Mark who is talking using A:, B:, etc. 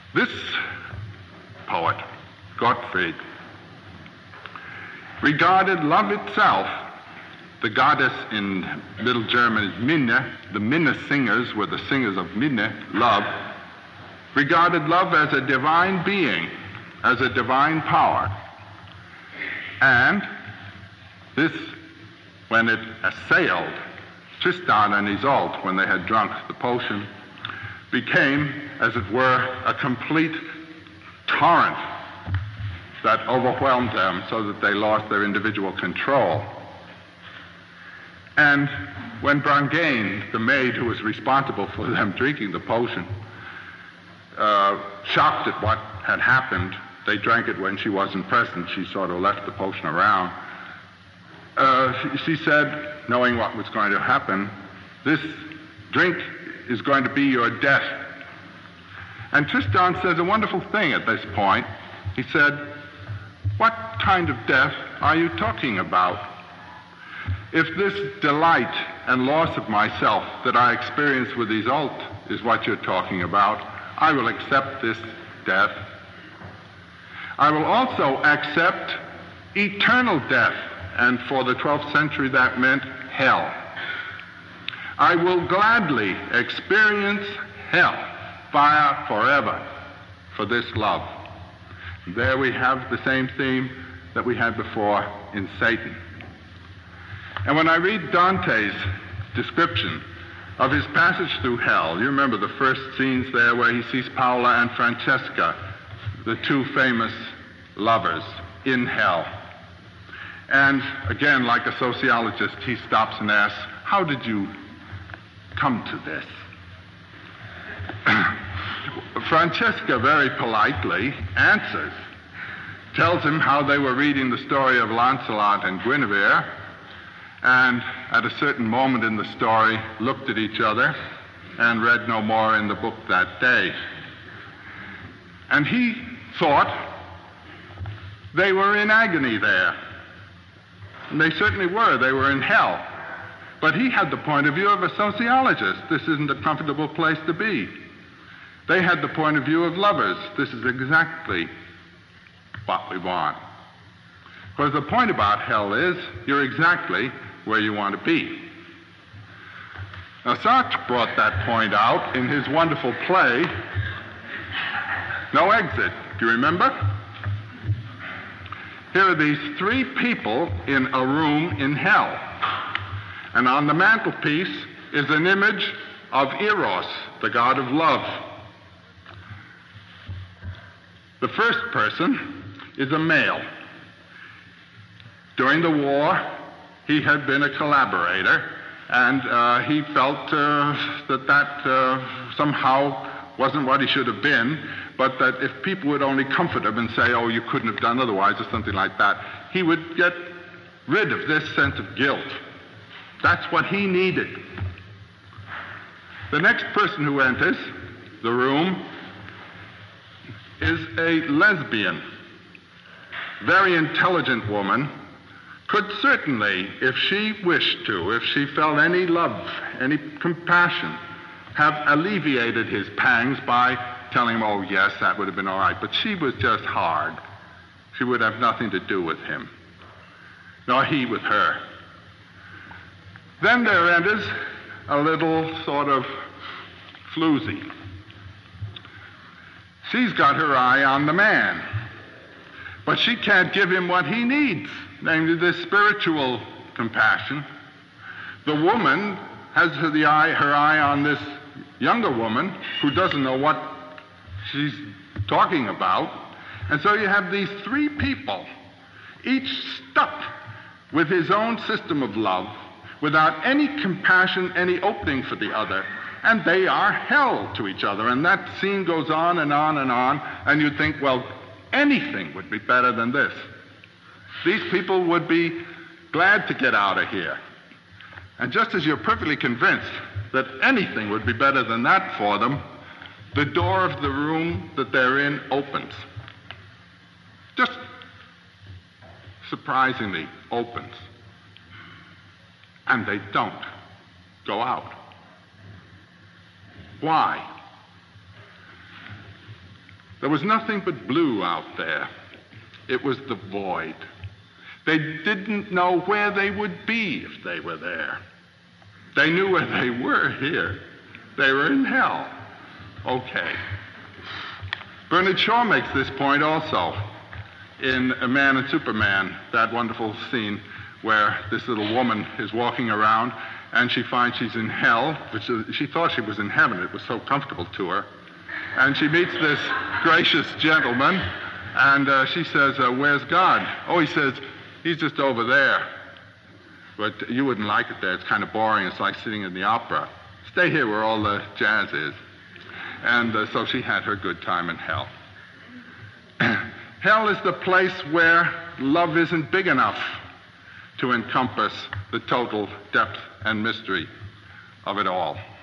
A: This poet, Gottfried, regarded love itself. The goddess in Middle German is Minne. The Minne singers were the singers of Minne, love, regarded love as a divine being, as a divine power. And this, when it assailed Tristan and Isolde, when they had drunk the potion, became, as it were, a complete torrent that overwhelmed them so that they lost their individual control. And when Brangäne, the maid who was responsible for them drinking the potion, shocked at what had happened, they drank it when she wasn't present. She sort of left the potion around. She said, knowing what was going to happen, "This drink is going to be your death." And Tristan says a wonderful thing at this point. He said, "What kind of death are you talking about? If this delight and loss of myself that I experience with Isolde is what you're talking about, I will accept this death. I will also accept eternal death," and for the 12th century that meant hell. "I will gladly experience hell, fire forever, for this love." There we have the same theme that we had before in Satan. And when I read Dante's description of his passage through hell, you remember the first scenes there where he sees Paula and Francesca, the two famous lovers, in hell. And again, like a sociologist, he stops and asks, "How did you come to this?" Francesca very politely answers, tells him how they were reading the story of Lancelot and Guinevere, and at a certain moment in the story looked at each other and read no more in the book that day. And he thought they were in agony there. And they certainly were. They were in hell. But he had the point of view of a sociologist. This isn't a comfortable place to be. They had the point of view of lovers. This is exactly what we want. Because the point about hell is you're exactly where you want to be. Now, Sartre brought that point out in his wonderful play, No Exit. Do you remember? Here are these three people in a room in hell. And on the mantelpiece is an image of Eros, the god of love. The first person is a male. During the war, he had been a collaborator, and he felt that somehow wasn't what he should have been, but that if people would only comfort him and say, "Oh, you couldn't have done otherwise," or something like that, he would get rid of this sense of guilt. That's what he needed. The next person who enters the room is a lesbian, very intelligent woman, could certainly, if she wished to, if she felt any love, any compassion, have alleviated his pangs by telling him, "Oh, yes, that would have been all right." But she was just hard. She would have nothing to do with him, nor he with her. Then there enters a little sort of floozy. She's got her eye on the man, but she can't give him what he needs, namely this spiritual compassion. The woman has her eye on this younger woman who doesn't know what she's talking about. And so you have these three people, each stuck with his own system of love, without any compassion, any opening for the other, and they are hell to each other. And that scene goes on and on and on, and you think, well, anything would be better than this. These people would be glad to get out of here. And just as you're perfectly convinced that anything would be better than that for them, the door of the room that they're in opens. Just surprisingly opens. And they don't go out. Why? There was nothing but blue out there. It was the void. They didn't know where they would be if they were there. They knew where they were here. They were in hell. Okay. Bernard Shaw makes this point also in A Man and Superman, that wonderful scene where this little woman is walking around and she finds she's in hell, which she thought she was in heaven. It was so comfortable to her. And she meets this gracious gentleman, and she says, where's God? Oh, he says, he's just over there. But you wouldn't like it there. It's kind of boring. It's like sitting in the opera. Stay here where all the jazz is. And so she had her good time in hell. Hell is the place where love isn't big enough to encompass the total depth and mystery of it all.